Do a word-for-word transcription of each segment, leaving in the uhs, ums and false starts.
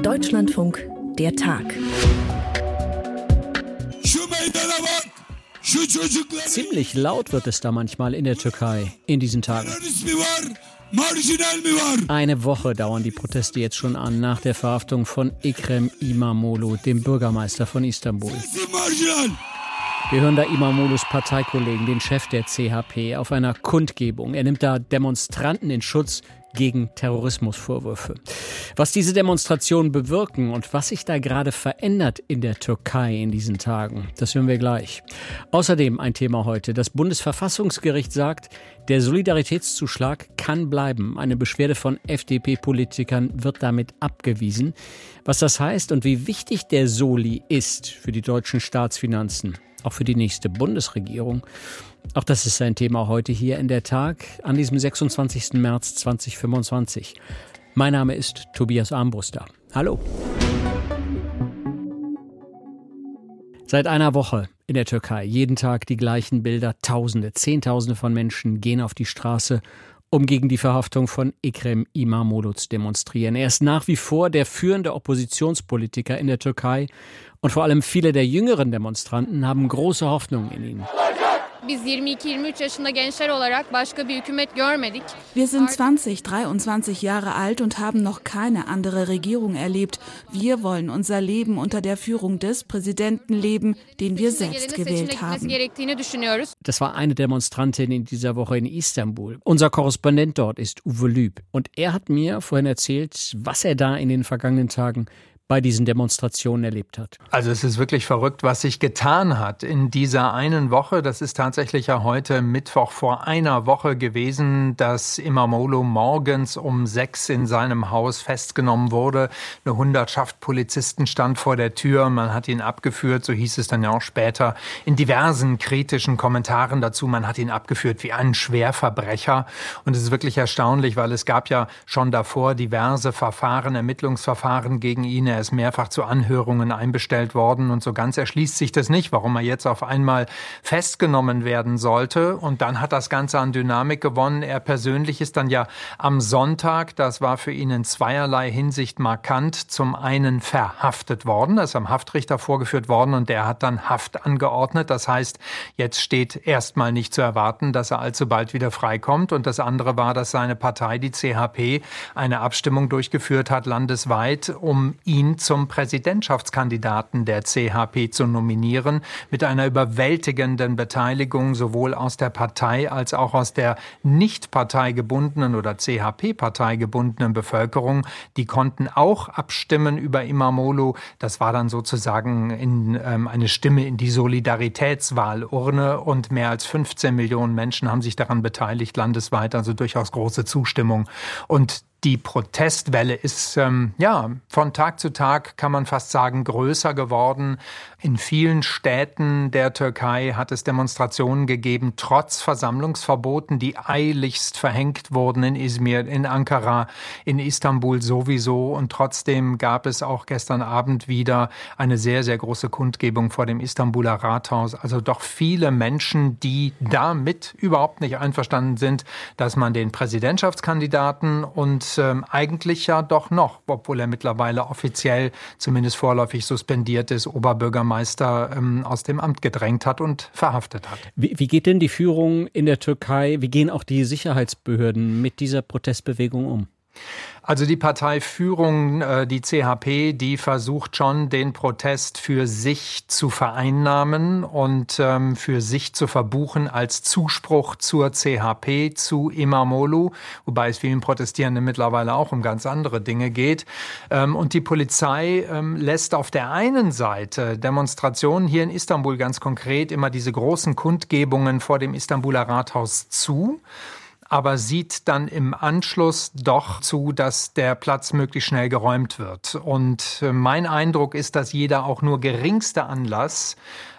Deutschlandfunk, der Tag. Ziemlich laut wird es da manchmal in der Türkei in diesen Tagen. Eine Woche dauern die Proteste jetzt schon an, nach der Verhaftung von Ekrem İmamoğlu, dem Bürgermeister von Istanbul. Wir hören da İmamoğlu's Parteikollegen, den Chef der C H P, auf einer Kundgebung. Er nimmt da Demonstranten in Schutz gegen Terrorismusvorwürfe. Was diese Demonstrationen bewirken und was sich da gerade verändert in der Türkei in diesen Tagen, das hören wir gleich. Außerdem ein Thema heute. Das Bundesverfassungsgericht sagt, der Solidaritätszuschlag kann bleiben. Eine Beschwerde von F D P-Politikern wird damit abgewiesen. Was das heißt und wie wichtig der Soli ist für die deutschen Staatsfinanzen, auch für die nächste Bundesregierung. Auch das ist ein Thema heute hier in der Tag an diesem sechsundzwanzigsten März zweitausendfünfundzwanzig. Mein Name ist Tobias Armbruster. Hallo. Seit einer Woche in der Türkei, jeden Tag die gleichen Bilder. Tausende, Zehntausende von Menschen gehen auf die Straße, um gegen die Verhaftung von Ekrem İmamoğlu zu demonstrieren. Er ist nach wie vor der führende Oppositionspolitiker in der Türkei und vor allem viele der jüngeren Demonstranten haben große Hoffnung in ihn. Wir sind zwanzig, dreiundzwanzig Jahre alt und haben noch keine andere Regierung erlebt. Wir wollen unser Leben unter der Führung des Präsidenten leben, den wir selbst gewählt haben. Das war eine Demonstrantin in dieser Woche in Istanbul. Unser Korrespondent dort ist Uwe Lüb. Und er hat mir vorhin erzählt, was er da in den vergangenen Tagen bei diesen Demonstrationen erlebt hat. Also es ist wirklich verrückt, was sich getan hat in dieser einen Woche. Das ist tatsächlich ja heute Mittwoch vor einer Woche gewesen, dass İmamoğlu morgens um sechs in seinem Haus festgenommen wurde. Eine Hundertschaft Polizisten stand vor der Tür. Man hat ihn abgeführt, so hieß es dann ja auch später, in diversen kritischen Kommentaren dazu. Man hat ihn abgeführt wie einen Schwerverbrecher. Und es ist wirklich erstaunlich, weil es gab ja schon davor diverse Verfahren, Ermittlungsverfahren gegen ihn. Er ist mehrfach zu Anhörungen einbestellt worden und so ganz erschließt sich das nicht, warum er jetzt auf einmal festgenommen werden sollte. Und dann hat das Ganze an Dynamik gewonnen. Er persönlich ist dann ja am Sonntag, das war für ihn in zweierlei Hinsicht markant, zum einen verhaftet worden, er ist am Haftrichter vorgeführt worden und der hat dann Haft angeordnet. Das heißt, jetzt steht erstmal nicht zu erwarten, dass er allzu bald wieder freikommt. Und das andere war, dass seine Partei, die C H P, eine Abstimmung durchgeführt hat landesweit, um ihn zum Präsidentschaftskandidaten der C H P zu nominieren, mit einer überwältigenden Beteiligung sowohl aus der Partei als auch aus der nicht parteigebundenen oder C H P-parteigebundenen Bevölkerung. Die konnten auch abstimmen über İmamoğlu. Das war dann sozusagen in, ähm, eine Stimme in die Solidaritätswahlurne und mehr als fünfzehn Millionen Menschen haben sich daran beteiligt landesweit, also durchaus große Zustimmung. Und die Protestwelle ist ähm, ja von Tag zu Tag, kann man fast sagen, größer geworden. In vielen Städten der Türkei hat es Demonstrationen gegeben, trotz Versammlungsverboten, die eiligst verhängt wurden in Izmir, in Ankara, in Istanbul sowieso. Und trotzdem gab es auch gestern Abend wieder eine sehr, sehr große Kundgebung vor dem Istanbuler Rathaus. Also doch viele Menschen, die damit überhaupt nicht einverstanden sind, dass man den Präsidentschaftskandidaten und ähm, eigentlich ja doch noch, obwohl er mittlerweile offiziell zumindest vorläufig suspendiert ist, Oberbürgermeister ähm, aus dem Amt gedrängt hat und verhaftet hat. Wie, wie geht denn die Führung in der Türkei, wie gehen auch die Sicherheitsbehörden mit dieser Protestbewegung um? Also die Parteiführung, die C H P, die versucht schon, den Protest für sich zu vereinnahmen und für sich zu verbuchen als Zuspruch zur C H P, zu İmamoğlu, wobei es vielen Protestierenden mittlerweile auch um ganz andere Dinge geht. Und die Polizei lässt auf der einen Seite Demonstrationen hier in Istanbul ganz konkret immer diese großen Kundgebungen vor dem Istanbuler Rathaus zu, aber sieht dann im Anschluss doch zu, dass der Platz möglichst schnell geräumt wird. Und mein Eindruck ist, dass jeder auch nur geringste Anlass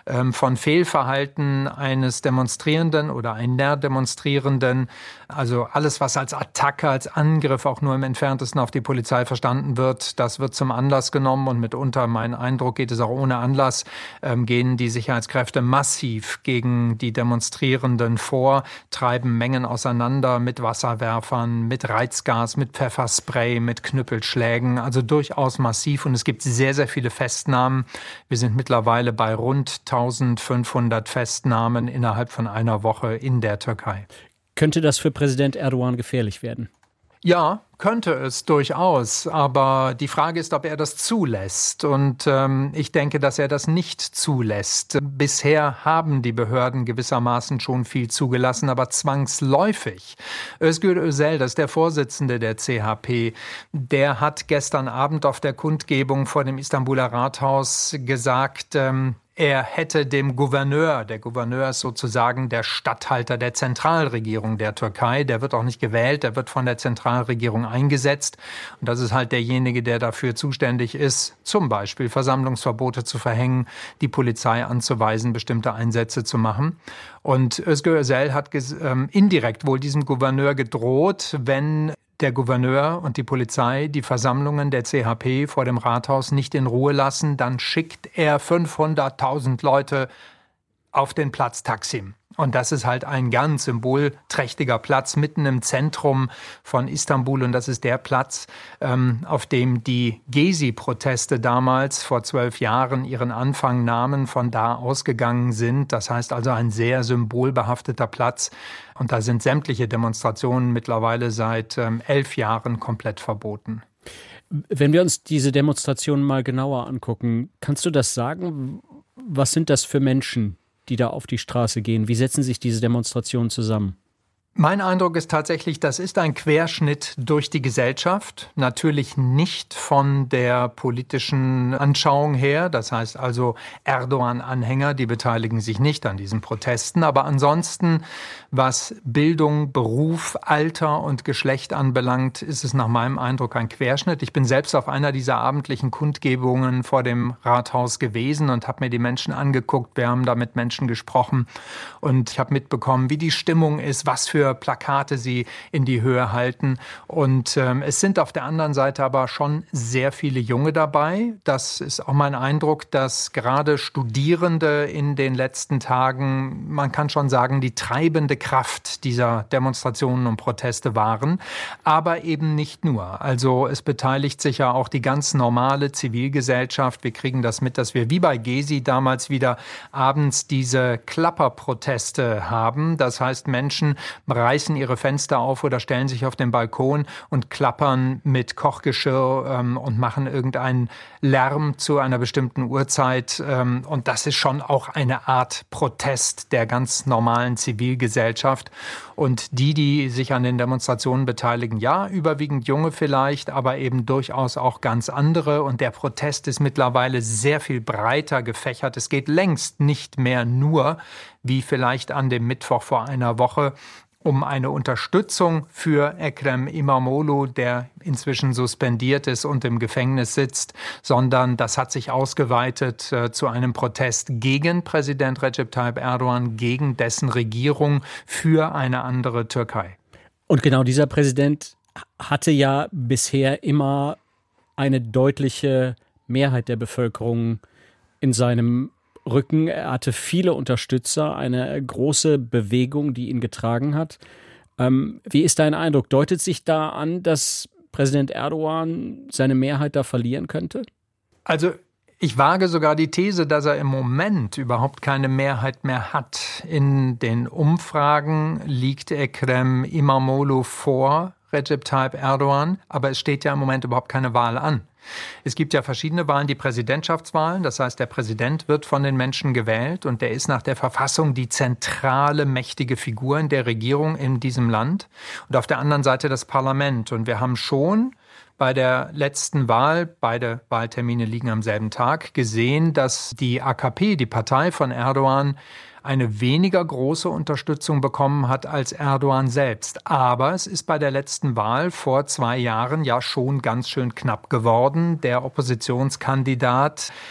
ähm, von Fehlverhalten eines Demonstrierenden oder einer Demonstrierenden. Also alles, was als Attacke, als Angriff auch nur im Entferntesten auf die Polizei verstanden wird, das wird zum Anlass genommen. Und mitunter, mein Eindruck, geht es auch ohne Anlass, ähm, gehen die Sicherheitskräfte massiv gegen die Demonstrierenden vor, treiben Mengen auseinander mit Wasserwerfern, mit Reizgas, mit Pfefferspray, mit Knüppelschlägen. Also durchaus massiv. Und es gibt sehr, sehr viele Festnahmen. Wir sind mittlerweile bei rund eintausendfünfhundert Festnahmen innerhalb von einer Woche in der Türkei. Könnte das für Präsident Erdogan gefährlich werden? Ja, könnte es durchaus. Aber die Frage ist, ob er das zulässt. Und ähm, ich denke, dass er das nicht zulässt. Bisher haben die Behörden gewissermaßen schon viel zugelassen, aber zwangsläufig. Özgür Özel, das ist der Vorsitzende der C H P, der hat gestern Abend auf der Kundgebung vor dem Istanbuler Rathaus gesagt, ähm, er hätte dem Gouverneur, der Gouverneur ist sozusagen der Statthalter der Zentralregierung der Türkei, der wird auch nicht gewählt, der wird von der Zentralregierung eingesetzt. Und das ist halt derjenige, der dafür zuständig ist, zum Beispiel Versammlungsverbote zu verhängen, die Polizei anzuweisen, bestimmte Einsätze zu machen. Und Özgür Özel hat ähm, indirekt wohl diesem Gouverneur gedroht, wenn der Gouverneur und die Polizei die Versammlungen der C H P vor dem Rathaus nicht in Ruhe lassen, dann schickt er fünfhunderttausend Leute auf den Platz Taksim. Und das ist halt ein ganz symbolträchtiger Platz mitten im Zentrum von Istanbul. Und das ist der Platz, ähm, auf dem die Gezi-Proteste damals vor zwölf Jahren ihren Anfang nahmen, von da ausgegangen sind. Das heißt also ein sehr symbolbehafteter Platz. Und da sind sämtliche Demonstrationen mittlerweile seit ähm, elf Jahren komplett verboten. Wenn wir uns diese Demonstrationen mal genauer angucken, kannst du das sagen? Was sind das für Menschen, die da auf die Straße gehen? Wie setzen sich diese Demonstrationen zusammen? Mein Eindruck ist tatsächlich, das ist ein Querschnitt durch die Gesellschaft. Natürlich nicht von der politischen Anschauung her. Das heißt also, Erdogan-Anhänger, die beteiligen sich nicht an diesen Protesten. Aber ansonsten, was Bildung, Beruf, Alter und Geschlecht anbelangt, ist es nach meinem Eindruck ein Querschnitt. Ich bin selbst auf einer dieser abendlichen Kundgebungen vor dem Rathaus gewesen und habe mir die Menschen angeguckt. Wir haben da mit Menschen gesprochen und ich habe mitbekommen, wie die Stimmung ist, was für Plakate sie in die Höhe halten. Und ähm, es sind auf der anderen Seite aber schon sehr viele Junge dabei. Das ist auch mein Eindruck, dass gerade Studierende in den letzten Tagen, man kann schon sagen, die treibende Kraft dieser Demonstrationen und Proteste waren. Aber eben nicht nur. Also es beteiligt sich ja auch die ganz normale Zivilgesellschaft. Wir kriegen das mit, dass wir wie bei Gezi damals wieder abends diese Klapperproteste haben. Das heißt, Menschen reißen ihre Fenster auf oder stellen sich auf den Balkon und klappern mit Kochgeschirr ähm, und machen irgendeinen Lärm zu einer bestimmten Uhrzeit. Ähm, und das ist schon auch eine Art Protest der ganz normalen Zivilgesellschaft. Und die, die sich an den Demonstrationen beteiligen, ja, überwiegend Junge vielleicht, aber eben durchaus auch ganz andere. Und der Protest ist mittlerweile sehr viel breiter gefächert. Es geht längst nicht mehr nur, wie vielleicht an dem Mittwoch vor einer Woche, um eine Unterstützung für Ekrem İmamoğlu, der inzwischen suspendiert ist und im Gefängnis sitzt, sondern das hat sich ausgeweitet äh, zu einem Protest gegen Präsident Recep Tayyip Erdogan, gegen dessen Regierung für eine andere Türkei. Und genau dieser Präsident hatte ja bisher immer eine deutliche Mehrheit der Bevölkerung in seinem Rücken. Er hatte viele Unterstützer, eine große Bewegung, die ihn getragen hat. Ähm, wie ist dein Eindruck? Deutet sich da an, dass Präsident Erdogan seine Mehrheit da verlieren könnte? Also ich wage sogar die These, dass er im Moment überhaupt keine Mehrheit mehr hat. In den Umfragen liegt Ekrem İmamoğlu vor Recep Tayyip Erdogan, aber es steht ja im Moment überhaupt keine Wahl an. Es gibt ja verschiedene Wahlen, die Präsidentschaftswahlen. Das heißt, der Präsident wird von den Menschen gewählt und der ist nach der Verfassung die zentrale, mächtige Figur in der Regierung in diesem Land. Und auf der anderen Seite das Parlament. Und wir haben schon bei der letzten Wahl, beide Wahltermine liegen am selben Tag, gesehen, dass die A K P, die Partei von Erdogan, eine weniger große Unterstützung bekommen hat als Erdogan selbst. Aber es ist bei der letzten Wahl vor zwei Jahren ja schon ganz schön knapp geworden. Der Oppositionskandidat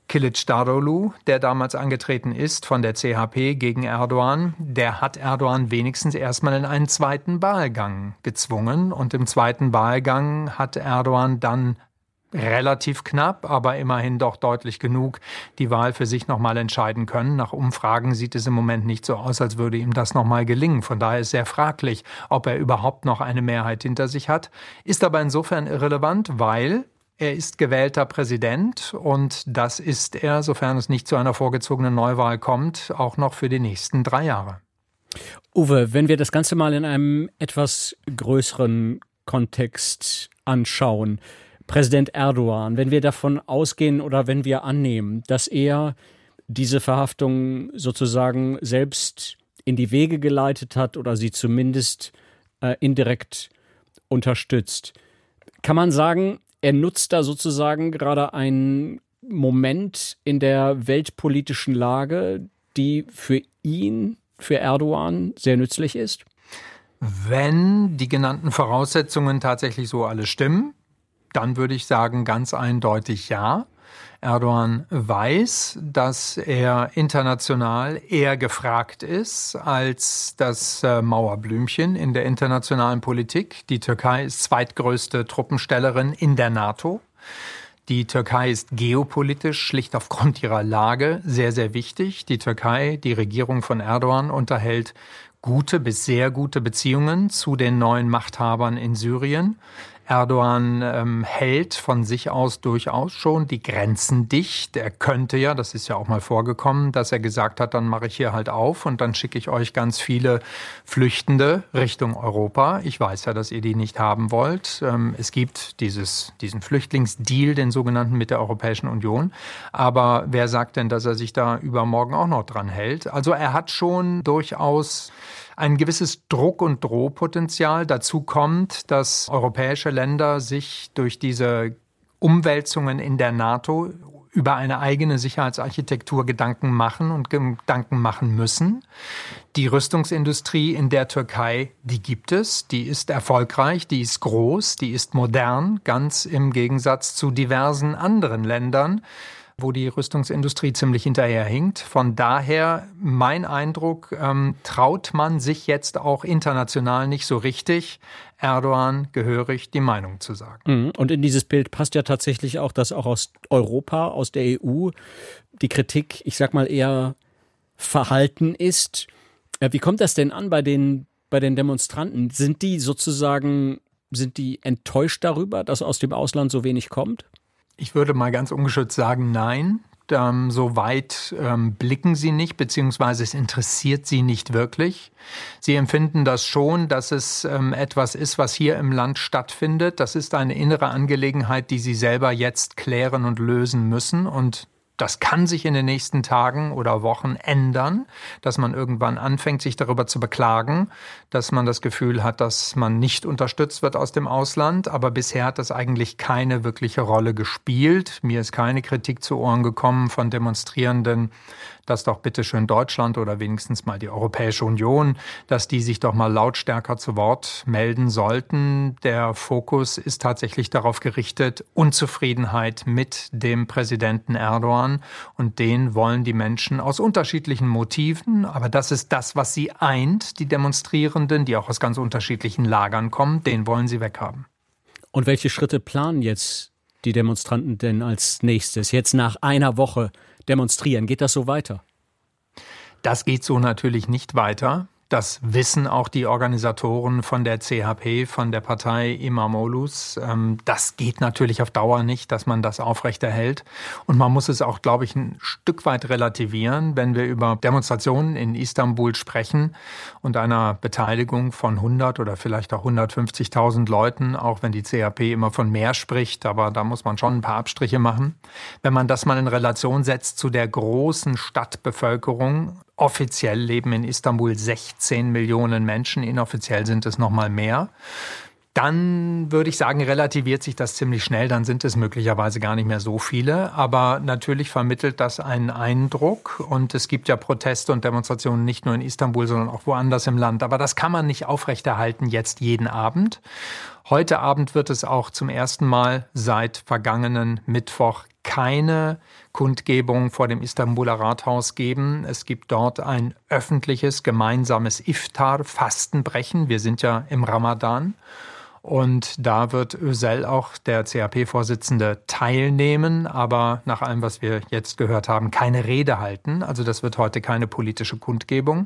Kılıçdaroğlu, der damals angetreten ist von der C H P gegen Erdogan, der hat Erdogan wenigstens erstmal in einen zweiten Wahlgang gezwungen. Und im zweiten Wahlgang hat Erdogan dann relativ knapp, aber immerhin doch deutlich genug die Wahl für sich nochmal entscheiden können. Nach Umfragen sieht es im Moment nicht so aus, als würde ihm das nochmal gelingen. Von daher ist sehr fraglich, ob er überhaupt noch eine Mehrheit hinter sich hat. Ist aber insofern irrelevant, weil er ist gewählter Präsident und das ist er, sofern es nicht zu einer vorgezogenen Neuwahl kommt, auch noch für die nächsten drei Jahre. Uwe, wenn wir das Ganze mal in einem etwas größeren Kontext anschauen, Präsident Erdogan, wenn wir davon ausgehen oder wenn wir annehmen, dass er diese Verhaftung sozusagen selbst in die Wege geleitet hat oder sie zumindest äh, indirekt unterstützt, kann man sagen, er nutzt da sozusagen gerade einen Moment in der weltpolitischen Lage, die für ihn, für Erdogan sehr nützlich ist? Wenn die genannten Voraussetzungen tatsächlich so alle stimmen, dann würde ich sagen ganz eindeutig ja. Erdogan weiß, dass er international eher gefragt ist als das äh, Mauerblümchen in der internationalen Politik. Die Türkei ist zweitgrößte Truppenstellerin in der NATO. Die Türkei ist geopolitisch schlicht aufgrund ihrer Lage sehr, sehr wichtig. Die Türkei, die Regierung von Erdogan, unterhält gute bis sehr gute Beziehungen zu den neuen Machthabern in Syrien. Erdogan ähm, hält von sich aus durchaus schon die Grenzen dicht. Er könnte ja, das ist ja auch mal vorgekommen, dass er gesagt hat, dann mache ich hier halt auf und dann schicke ich euch ganz viele Flüchtende Richtung Europa. Ich weiß ja, dass ihr die nicht haben wollt. Ähm, es gibt dieses, diesen Flüchtlingsdeal, den sogenannten, mit der Europäischen Union. Aber wer sagt denn, dass er sich da übermorgen auch noch dran hält? Also er hat schon durchaus ein gewisses Druck- und Drohpotenzial. Dazu kommt, dass europäische Länder sich durch diese Umwälzungen in der NATO über eine eigene Sicherheitsarchitektur Gedanken machen und Gedanken machen müssen. Die Rüstungsindustrie in der Türkei, die gibt es, die ist erfolgreich, die ist groß, die ist modern, ganz im Gegensatz zu diversen anderen Ländern, wo die Rüstungsindustrie ziemlich hinterherhinkt. Von daher, mein Eindruck, ähm, traut man sich jetzt auch international nicht so richtig, Erdogan gehörig die Meinung zu sagen. Und in dieses Bild passt ja tatsächlich auch, dass auch aus Europa, aus der E U, die Kritik, ich sag mal, eher verhalten ist. Wie kommt das denn an bei den, bei den Demonstranten? Sind die sozusagen, sind die enttäuscht darüber, dass aus dem Ausland so wenig kommt? Ich würde mal ganz ungeschützt sagen, nein. Ähm, so weit ähm, blicken sie nicht, beziehungsweise es interessiert sie nicht wirklich. Sie empfinden das schon, dass es ähm, etwas ist, was hier im Land stattfindet. Das ist eine innere Angelegenheit, die sie selber jetzt klären und lösen müssen. Und das kann sich in den nächsten Tagen oder Wochen ändern, dass man irgendwann anfängt, sich darüber zu beklagen, dass man das Gefühl hat, dass man nicht unterstützt wird aus dem Ausland. Aber bisher hat das eigentlich keine wirkliche Rolle gespielt. Mir ist keine Kritik zu Ohren gekommen von Demonstrierenden, dass doch bitte schön Deutschland oder wenigstens mal die Europäische Union, dass die sich doch mal lautstärker zu Wort melden sollten. Der Fokus ist tatsächlich darauf gerichtet, Unzufriedenheit mit dem Präsidenten Erdogan. Und den wollen die Menschen aus unterschiedlichen Motiven, aber das ist das, was sie eint, die Demonstrierenden, die auch aus ganz unterschiedlichen Lagern kommen, den wollen sie weghaben. Und welche Schritte planen jetzt die Demonstranten denn als nächstes? Jetzt nach einer Woche demonstrieren, geht das so weiter? Das geht so natürlich nicht weiter. Das wissen auch die Organisatoren von der C H P, von der Partei İmamoğlu's. Das geht natürlich auf Dauer nicht, dass man das aufrechterhält. Und man muss es auch, glaube ich, ein Stück weit relativieren, wenn wir über Demonstrationen in Istanbul sprechen und einer Beteiligung von hundert oder vielleicht auch hundertfünfzigtausend Leuten, auch wenn die C H P immer von mehr spricht, aber da muss man schon ein paar Abstriche machen. Wenn man das mal in Relation setzt zu der großen Stadtbevölkerung, offiziell leben in Istanbul sechzehn Millionen Menschen, inoffiziell sind es noch mal mehr. Dann würde ich sagen, relativiert sich das ziemlich schnell, dann sind es möglicherweise gar nicht mehr so viele. Aber natürlich vermittelt das einen Eindruck und es gibt ja Proteste und Demonstrationen nicht nur in Istanbul, sondern auch woanders im Land. Aber das kann man nicht aufrechterhalten jetzt jeden Abend. Heute Abend wird es auch zum ersten Mal seit vergangenen Mittwoch keine Kundgebung vor dem Istanbuler Rathaus geben. Es gibt dort ein öffentliches gemeinsames Iftar-Fastenbrechen. Wir sind ja im Ramadan. Und da wird Özel, auch der C H P-Vorsitzende, teilnehmen, aber nach allem, was wir jetzt gehört haben, keine Rede halten. Also das wird heute keine politische Kundgebung.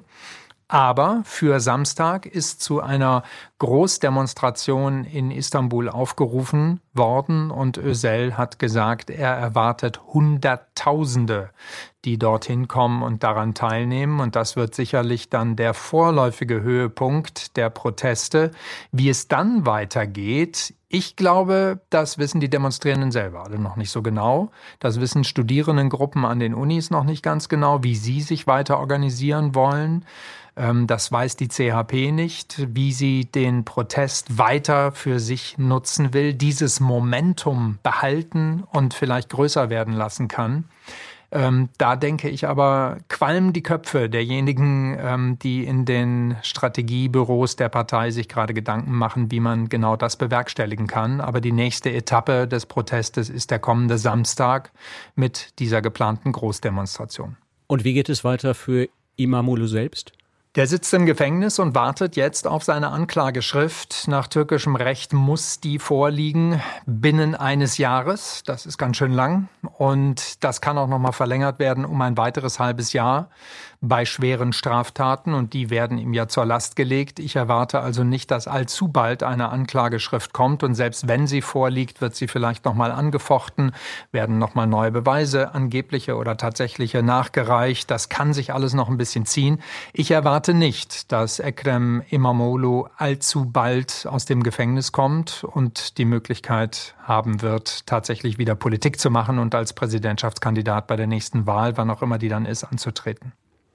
Aber für Samstag ist zu einer Großdemonstration in Istanbul aufgerufen worden und Özel hat gesagt, er erwartet Hunderttausende, die dorthin kommen und daran teilnehmen. Und das wird sicherlich dann der vorläufige Höhepunkt der Proteste. Wie es dann weitergeht, ich glaube, das wissen die Demonstrierenden selber alle noch nicht so genau. Das wissen Studierendengruppen an den Unis noch nicht ganz genau, wie sie sich weiter organisieren wollen. Das weiß die C H P nicht, wie sie den Protest weiter für sich nutzen will, dieses Momentum behalten und vielleicht größer werden lassen kann. Ähm, da denke ich aber, qualmen die Köpfe derjenigen, ähm, die in den Strategiebüros der Partei sich gerade Gedanken machen, wie man genau das bewerkstelligen kann. Aber die nächste Etappe des Protestes ist der kommende Samstag mit dieser geplanten Großdemonstration. Und wie geht es weiter für İmamoğlu selbst? Der sitzt im Gefängnis und wartet jetzt auf seine Anklageschrift. Nach türkischem Recht muss die vorliegen binnen eines Jahres. Das ist ganz schön lang. Und das kann auch noch mal verlängert werden um ein weiteres halbes Jahr bei schweren Straftaten. Und die werden ihm ja zur Last gelegt. Ich erwarte also nicht, dass allzu bald eine Anklageschrift kommt. Und selbst wenn sie vorliegt, wird sie vielleicht noch mal angefochten, werden noch mal neue Beweise, angebliche oder tatsächliche, nachgereicht. Das kann sich alles noch ein bisschen ziehen. Ich erwarte nicht, dass Ekrem İmamoğlu allzu bald aus dem Gefängnis kommt und die Möglichkeit haben wird, tatsächlich wieder Politik zu machen und als Präsidentschaftskandidat bei der nächsten Wahl, wann auch immer die dann ist, anzutreten.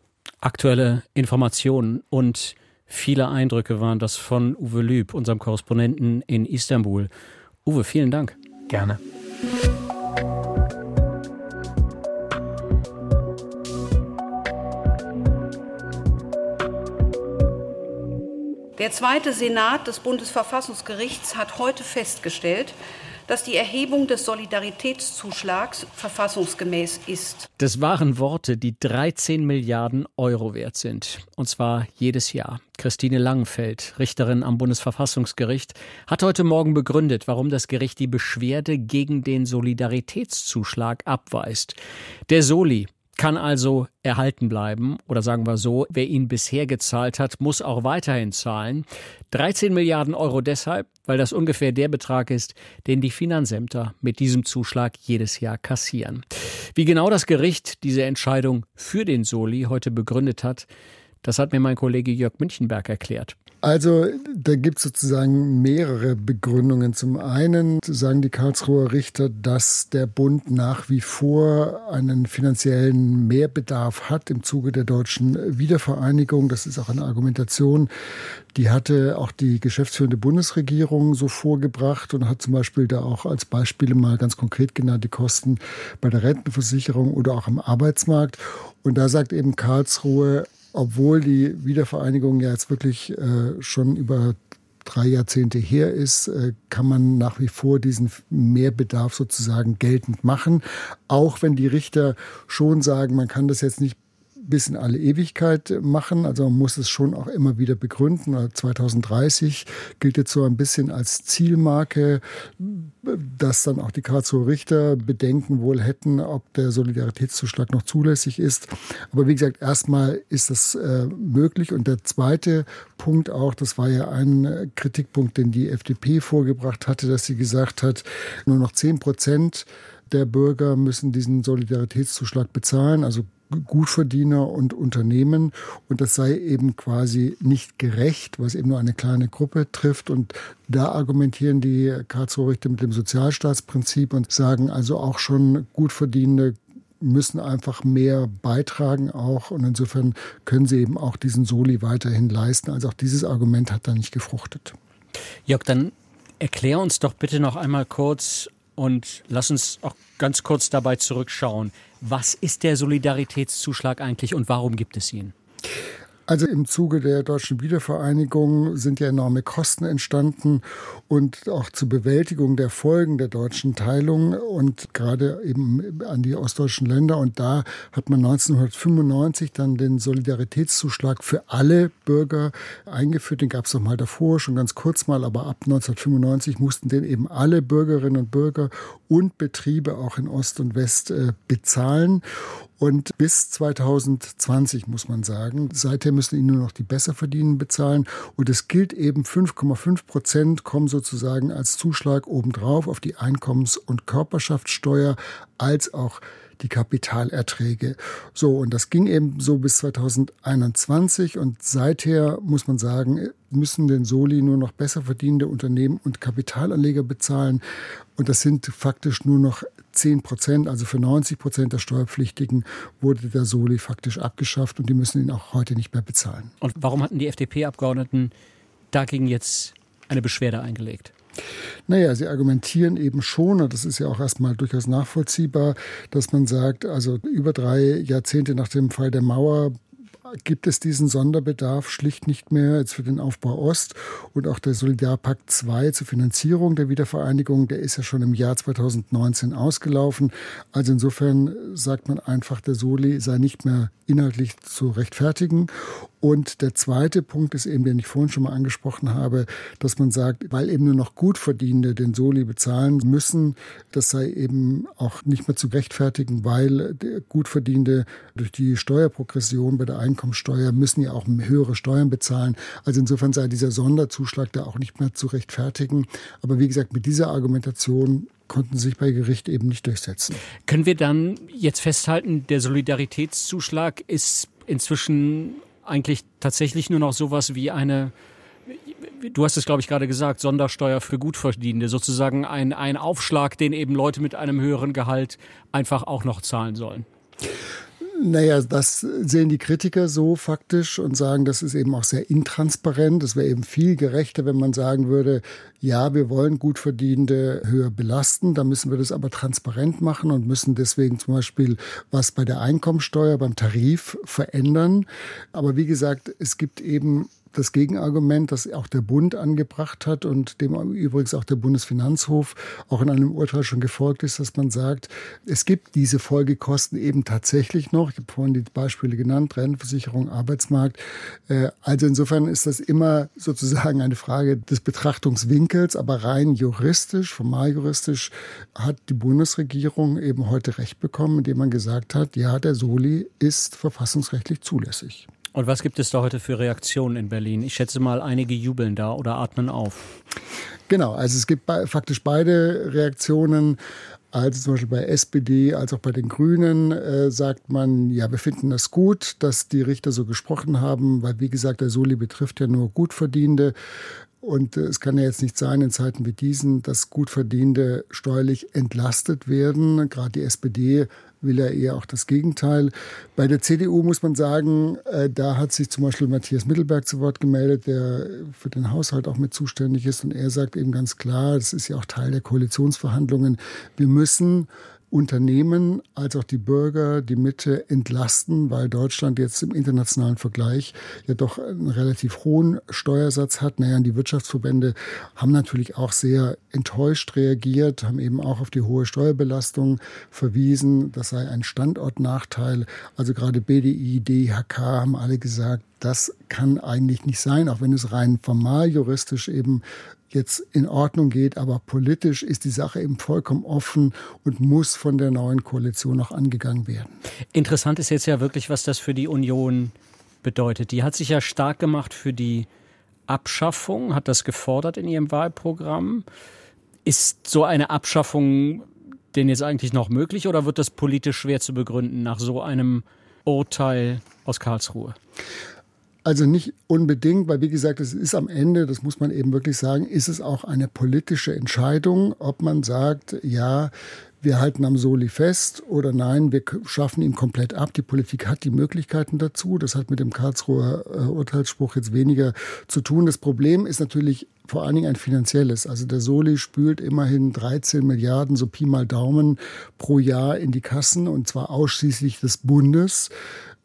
Aktuelle Informationen und viele Eindrücke waren das von Uwe Lüb, unserem Korrespondenten in Istanbul. Uwe, vielen Dank. Gerne. Der zweite Senat des Bundesverfassungsgerichts hat heute festgestellt, dass die Erhebung des Solidaritätszuschlags verfassungsgemäß ist. Das waren Worte, die dreizehn Milliarden Euro wert sind. Und zwar jedes Jahr. Christine Langenfeld, Richterin am Bundesverfassungsgericht, hat heute Morgen begründet, warum das Gericht die Beschwerde gegen den Solidaritätszuschlag abweist. Der Soli kann also erhalten bleiben. Oder sagen wir so, wer ihn bisher gezahlt hat, muss auch weiterhin zahlen. dreizehn Milliarden Euro deshalb, weil das ungefähr der Betrag ist, den die Finanzämter mit diesem Zuschlag jedes Jahr kassieren. Wie genau das Gericht diese Entscheidung für den Soli heute begründet hat, das hat mir mein Kollege Jörg Münchenberg erklärt. Also da gibt es sozusagen mehrere Begründungen. Zum einen sagen die Karlsruher Richter, dass der Bund nach wie vor einen finanziellen Mehrbedarf hat im Zuge der deutschen Wiedervereinigung. Das ist auch eine Argumentation, die hatte auch die geschäftsführende Bundesregierung so vorgebracht und hat zum Beispiel da auch als Beispiele mal ganz konkret genannt die Kosten bei der Rentenversicherung oder auch am Arbeitsmarkt. Und da sagt eben Karlsruhe, obwohl die Wiedervereinigung ja jetzt wirklich äh, schon über drei Jahrzehnte her ist, äh, kann man nach wie vor diesen Mehrbedarf sozusagen geltend machen. Auch wenn die Richter schon sagen, man kann das jetzt nicht bis in alle Ewigkeit machen. Also man muss es schon auch immer wieder begründen. zwanzig dreißig gilt jetzt so ein bisschen als Zielmarke, dass dann auch die Karlsruher Richter Bedenken wohl hätten, ob der Solidaritätszuschlag noch zulässig ist. Aber wie gesagt, erstmal ist das äh, möglich. Und der zweite Punkt auch, das war ja ein Kritikpunkt, den die F D P vorgebracht hatte, dass sie gesagt hat, nur noch zehn Prozent der Bürger müssen diesen Solidaritätszuschlag bezahlen, also Gutverdiener und Unternehmen. Und das sei eben quasi nicht gerecht, weil es eben nur eine kleine Gruppe trifft. Und da argumentieren die Karlsruher Richter mit dem Sozialstaatsprinzip und sagen also auch schon, Gutverdienende müssen einfach mehr beitragen auch. Und insofern können sie eben auch diesen Soli weiterhin leisten. Also auch dieses Argument hat da nicht gefruchtet. Jörg, dann erklär uns doch bitte noch einmal kurz und lass uns auch ganz kurz dabei zurückschauen. Was ist der Solidaritätszuschlag eigentlich und warum gibt es ihn? Also im Zuge der deutschen Wiedervereinigung sind ja enorme Kosten entstanden und auch zur Bewältigung der Folgen der deutschen Teilung und gerade eben an die ostdeutschen Länder. Und da hat man neunzehnhundertfünfundneunzig dann den Solidaritätszuschlag für alle Bürger eingeführt. Den gab es noch mal davor, schon ganz kurz mal, aber ab neunzehnhundertfünfundneunzig mussten den eben alle Bürgerinnen und Bürger und Betriebe auch in Ost und West äh, bezahlen. Und bis zweitausendzwanzig muss man sagen, seither müssen ihn nur noch die Besserverdienenden bezahlen. Und es gilt eben, fünf Komma fünf Prozent kommen sozusagen als Zuschlag obendrauf auf die Einkommens- und Körperschaftssteuer, als auch die Kapitalerträge. So, und das ging eben so bis zweitausendeinundzwanzig. Und seither, muss man sagen, müssen den Soli nur noch besser verdienende Unternehmen und Kapitalanleger bezahlen. Und das sind faktisch nur noch zehn Prozent, also für neunzig Prozent der Steuerpflichtigen wurde der Soli faktisch abgeschafft und die müssen ihn auch heute nicht mehr bezahlen. Und warum hatten die F D P-Abgeordneten dagegen jetzt eine Beschwerde eingelegt? Naja, sie argumentieren eben schon, und das ist ja auch erstmal durchaus nachvollziehbar, dass man sagt, also über drei Jahrzehnte nach dem Fall der Mauer gibt es diesen Sonderbedarf schlicht nicht mehr jetzt für den Aufbau Ost. Und auch der Solidarpakt zwei zur Finanzierung der Wiedervereinigung, der ist ja schon im Jahr zweitausendneunzehn ausgelaufen. Also insofern sagt man einfach, der Soli sei nicht mehr inhaltlich zu rechtfertigen. Und der zweite Punkt ist eben, den ich vorhin schon mal angesprochen habe, dass man sagt, weil eben nur noch Gutverdienende den Soli bezahlen müssen, das sei eben auch nicht mehr zu rechtfertigen, weil Gutverdienende durch die Steuerprogression bei der Einkommensteuer müssen ja auch höhere Steuern bezahlen. Also insofern sei dieser Sonderzuschlag da auch nicht mehr zu rechtfertigen. Aber wie gesagt, mit dieser Argumentation konnten sich bei Gericht eben nicht durchsetzen. Können wir dann jetzt festhalten, der Solidaritätszuschlag ist inzwischen eigentlich tatsächlich nur noch sowas wie eine, du hast es glaube ich gerade gesagt, Sondersteuer für Gutverdienende, sozusagen ein, ein Aufschlag, den eben Leute mit einem höheren Gehalt einfach auch noch zahlen sollen? Naja, das sehen die Kritiker so faktisch und sagen, das ist eben auch sehr intransparent. Es wäre eben viel gerechter, wenn man sagen würde, ja, wir wollen Gutverdienende höher belasten, dann müssen wir das aber transparent machen und müssen deswegen zum Beispiel was bei der Einkommensteuer, beim Tarif verändern. Aber wie gesagt, es gibt eben das Gegenargument, das auch der Bund angebracht hat und dem übrigens auch der Bundesfinanzhof auch in einem Urteil schon gefolgt ist, dass man sagt, es gibt diese Folgekosten eben tatsächlich noch. Ich habe vorhin die Beispiele genannt, Rentenversicherung, Arbeitsmarkt. Also insofern ist das immer sozusagen eine Frage des Betrachtungswinkels, aber rein juristisch, formal juristisch hat die Bundesregierung eben heute Recht bekommen, indem man gesagt hat, ja, der Soli ist verfassungsrechtlich zulässig. Und was gibt es da heute für Reaktionen in Berlin? Ich schätze mal, einige jubeln da oder atmen auf. Genau, also es gibt be- faktisch beide Reaktionen. Also zum Beispiel bei S P D als auch bei den Grünen äh, sagt man, ja, wir finden das gut, dass die Richter so gesprochen haben, weil wie gesagt, der Soli betrifft ja nur Gutverdienende. Und es kann ja jetzt nicht sein in Zeiten wie diesen, dass Gutverdienende steuerlich entlastet werden. Gerade die S P D will ja eher auch das Gegenteil. Bei der C D U muss man sagen, äh, da hat sich zum Beispiel Matthias Mittelberg zu Wort gemeldet, der für den Haushalt auch mit zuständig ist. Und er sagt eben ganz klar, das ist ja auch Teil der Koalitionsverhandlungen, wir müssen Unternehmen als auch die Bürger, die Mitte entlasten, weil Deutschland jetzt im internationalen Vergleich ja doch einen relativ hohen Steuersatz hat. Naja, und die Wirtschaftsverbände haben natürlich auch sehr enttäuscht reagiert, haben eben auch auf die hohe Steuerbelastung verwiesen. Das sei ein Standortnachteil. Also gerade B D I, D I H K haben alle gesagt, das kann eigentlich nicht sein, auch wenn es rein formal juristisch eben jetzt in Ordnung geht, aber politisch ist die Sache eben vollkommen offen und muss von der neuen Koalition auch angegangen werden. Interessant ist jetzt ja wirklich, was das für die Union bedeutet. Die hat sich ja stark gemacht für die Abschaffung, hat das gefordert in ihrem Wahlprogramm. Ist so eine Abschaffung denn jetzt eigentlich noch möglich oder wird das politisch schwer zu begründen nach so einem Urteil aus Karlsruhe? Also nicht unbedingt, weil wie gesagt, es ist am Ende, das muss man eben wirklich sagen, ist es auch eine politische Entscheidung, ob man sagt, ja, wir halten am Soli fest oder nein, wir schaffen ihn komplett ab. Die Politik hat die Möglichkeiten dazu. Das hat mit dem Karlsruher äh, Urteilsspruch jetzt weniger zu tun. Das Problem ist natürlich vor allen Dingen ein finanzielles. Also der Soli spült immerhin dreizehn Milliarden, so Pi mal Daumen, pro Jahr in die Kassen und zwar ausschließlich des Bundes.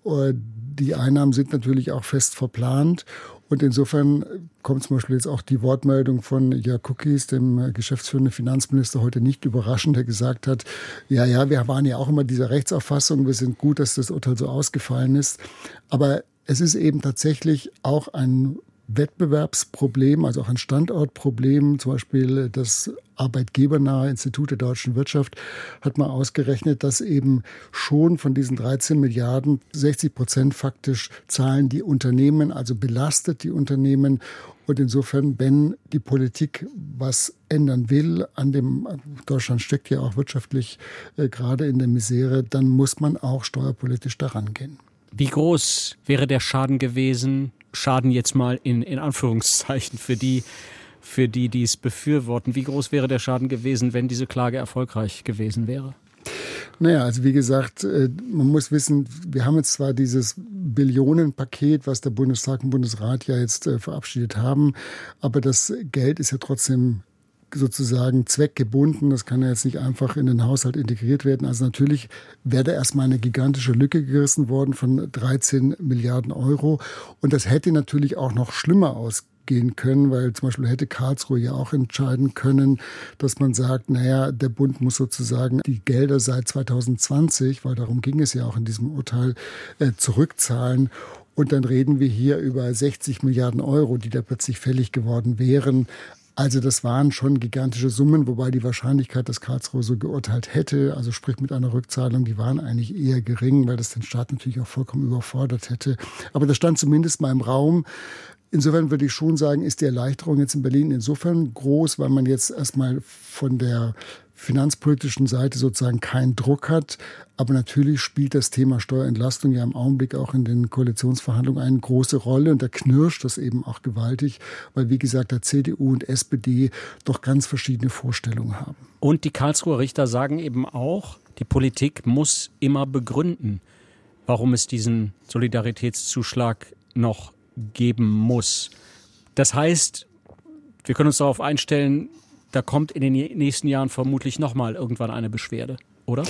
Die Einnahmen sind natürlich auch fest verplant. Und insofern kommt zum Beispiel jetzt auch die Wortmeldung von Jörg Kukies, dem geschäftsführenden Finanzminister, heute nicht überraschend, der gesagt hat, ja, ja, wir waren ja auch immer dieser Rechtsauffassung, wir sind gut, dass das Urteil so ausgefallen ist. Aber es ist eben tatsächlich auch ein Wettbewerbsproblem, also auch ein Standortproblem. Zum Beispiel das Arbeitgebernahe Institut der deutschen Wirtschaft hat mal ausgerechnet, dass eben schon von diesen dreizehn Milliarden sechzig Prozent faktisch zahlen die Unternehmen, also belastet die Unternehmen. Und insofern, wenn die Politik was ändern will, an dem Deutschland steckt ja auch wirtschaftlich äh, gerade in der Misere, dann muss man auch steuerpolitisch daran gehen. Wie groß wäre der Schaden gewesen? Schaden jetzt mal in, in Anführungszeichen für die, für die, die es befürworten. Wie groß wäre der Schaden gewesen, wenn diese Klage erfolgreich gewesen wäre? Naja, also wie gesagt, man muss wissen, wir haben jetzt zwar dieses Billionenpaket, was der Bundestag und Bundesrat ja jetzt verabschiedet haben, aber das Geld ist ja trotzdem sozusagen zweckgebunden. Das kann ja jetzt nicht einfach in den Haushalt integriert werden. Also natürlich wäre da erstmal eine gigantische Lücke gerissen worden von dreizehn Milliarden Euro. Und das hätte natürlich auch noch schlimmer ausgehen können, weil zum Beispiel hätte Karlsruhe ja auch entscheiden können, dass man sagt, naja, der Bund muss sozusagen die Gelder seit zwanzig zwanzig, weil darum ging es ja auch in diesem Urteil, äh, zurückzahlen. Und dann reden wir hier über sechzig Milliarden Euro, die da plötzlich fällig geworden wären. Also das waren schon gigantische Summen, wobei die Wahrscheinlichkeit, dass Karlsruhe so geurteilt hätte, also sprich mit einer Rückzahlung, die waren eigentlich eher gering, weil das den Staat natürlich auch vollkommen überfordert hätte. Aber das stand zumindest mal im Raum. Insofern würde ich schon sagen, ist die Erleichterung jetzt in Berlin insofern groß, weil man jetzt erstmal von der finanzpolitischen Seite sozusagen keinen Druck hat. Aber natürlich spielt das Thema Steuerentlastung ja im Augenblick auch in den Koalitionsverhandlungen eine große Rolle. Und da knirscht das eben auch gewaltig, weil, wie gesagt, der C D U und S P D doch ganz verschiedene Vorstellungen haben. Und die Karlsruher Richter sagen eben auch, die Politik muss immer begründen, warum es diesen Solidaritätszuschlag noch geben muss. Das heißt, wir können uns darauf einstellen, da kommt in den nächsten Jahren vermutlich nochmal irgendwann eine Beschwerde, oder?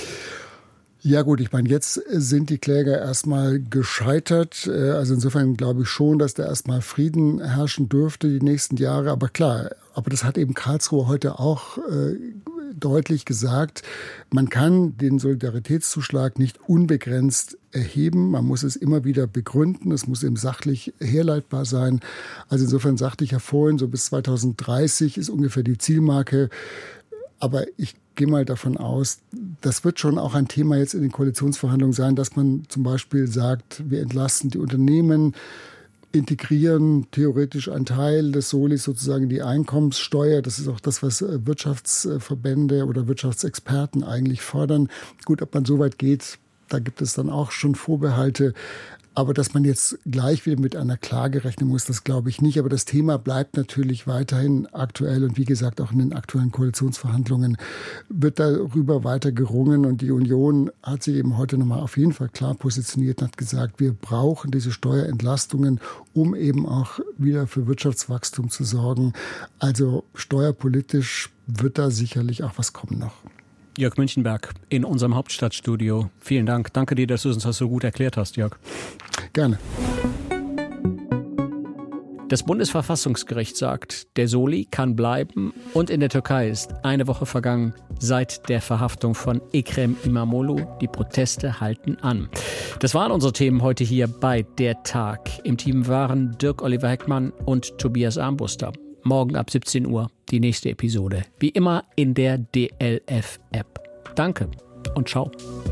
Ja gut, ich meine, jetzt sind die Kläger erstmal gescheitert. Also insofern glaube ich schon, dass da erstmal Frieden herrschen dürfte die nächsten Jahre. Aber klar, aber das hat eben Karlsruhe heute auch äh, deutlich gesagt. Man kann den Solidaritätszuschlag nicht unbegrenzt erheben. Man muss es immer wieder begründen. Es muss eben sachlich herleitbar sein. Also insofern sagte ich ja vorhin, so bis zwanzig dreißig ist ungefähr die Zielmarke. Aber ich gehe mal davon aus, das wird schon auch ein Thema jetzt in den Koalitionsverhandlungen sein, dass man zum Beispiel sagt, wir entlasten die Unternehmen, integrieren theoretisch einen Teil des Solis sozusagen in die Einkommenssteuer. Das ist auch das, was Wirtschaftsverbände oder Wirtschaftsexperten eigentlich fordern. Gut, ob man so weit geht, da gibt es dann auch schon Vorbehalte. Aber dass man jetzt gleich wieder mit einer Klage rechnen muss, das glaube ich nicht. Aber das Thema bleibt natürlich weiterhin aktuell. Und wie gesagt, auch in den aktuellen Koalitionsverhandlungen wird darüber weiter gerungen. Und die Union hat sich eben heute nochmal auf jeden Fall klar positioniert und hat gesagt, wir brauchen diese Steuerentlastungen, um eben auch wieder für Wirtschaftswachstum zu sorgen. Also steuerpolitisch wird da sicherlich auch was kommen noch. Jörg Münchenberg in unserem Hauptstadtstudio. Vielen Dank. Danke dir, dass du uns das so gut erklärt hast, Jörg. Gerne. Das Bundesverfassungsgericht sagt, der Soli kann bleiben und in der Türkei ist eine Woche vergangen seit der Verhaftung von Ekrem İmamoğlu. Die Proteste halten an. Das waren unsere Themen heute hier bei Der Tag. Im Team waren Dirk Oliver Heckmann und Tobias Armbruster. Morgen ab siebzehn Uhr die nächste Episode. Wie immer in der D L F-App. Danke und ciao.